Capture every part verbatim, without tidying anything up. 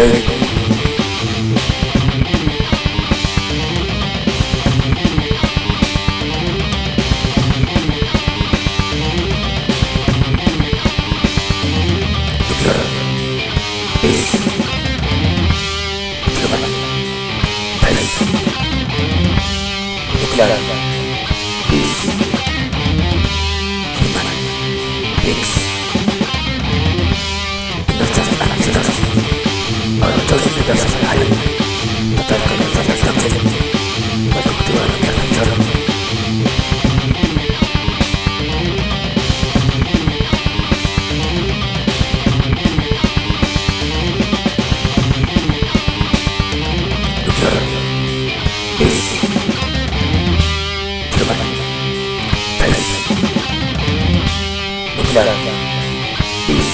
pain. Nuclear is human pain. Nuclear is human beings. Orang tahu tidak sampai hari, tetapi kalau saya tahu, pada kedua negara hancur. Nuclear is human pain. Nuclear is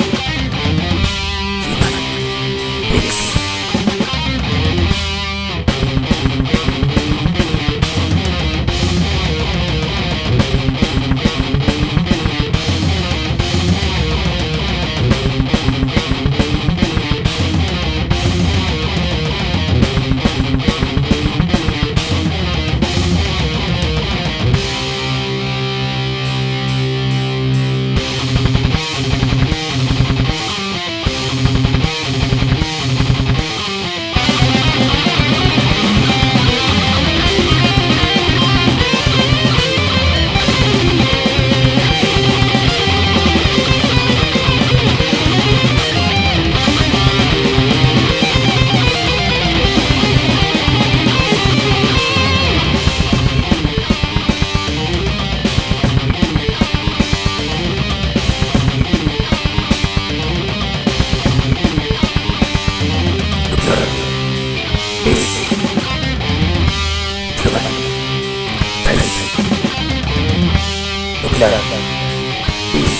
Nuclear is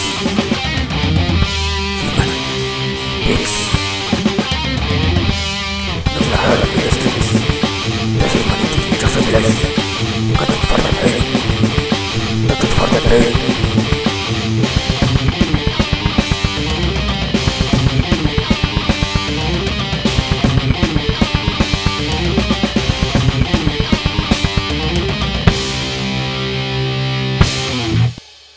human beings. Nuclear industries, the humanity just a village, cut for the pain, cut for the pain.